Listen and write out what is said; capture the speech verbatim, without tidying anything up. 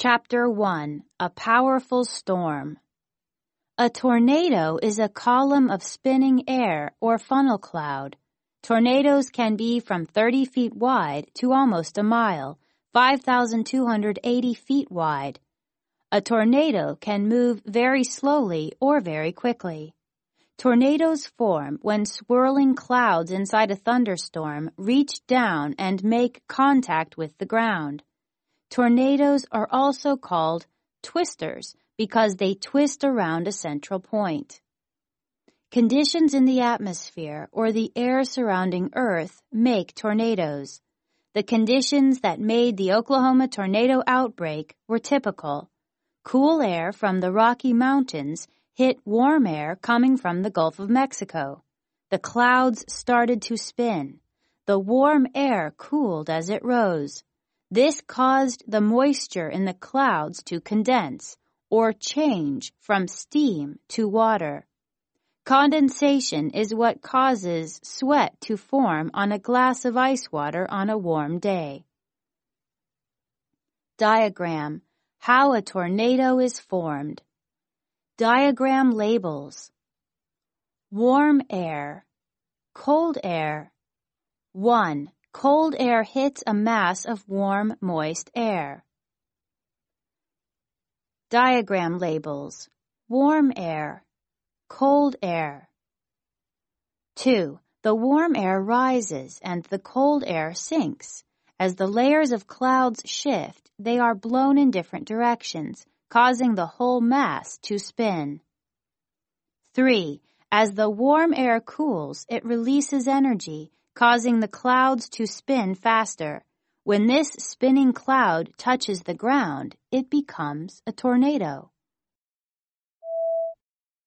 Chapter one. A Powerful Storm. A tornado is a column of spinning air or funnel cloud. Tornadoes can be from thirty feet wide to almost a mile, five thousand two hundred eighty feet wide. A tornado can move very slowly or very quickly. Tornadoes form when swirling clouds inside a thunderstorm reach down and make contact with the ground. Tornadoes are also called twisters because they twist around a central point. Conditions in the atmosphere or the air surrounding Earth make tornadoes. The conditions that made the Oklahoma tornado outbreak were typical. Cool air from the Rocky Mountains hit warm air coming from the Gulf of Mexico. The clouds started to spin. The warm air cooled as it rose. This caused the moisture in the clouds to condense or change from steam to water. Condensation is what causes sweat to form on a glass of ice water on a warm day. Diagram: How a tornado is formed. Diagram labels: warm air, cold air. one. Cold air hits a mass of warm, moist air. Diagram labels: warm air, cold air. two. The warm air rises and the cold air sinks. As the layers of clouds shift, they are blown in different directions, causing the whole mass to spin. three. As the warm air cools, it releases energy, causing the clouds to spin faster. When this spinning cloud touches the ground, it becomes a tornado.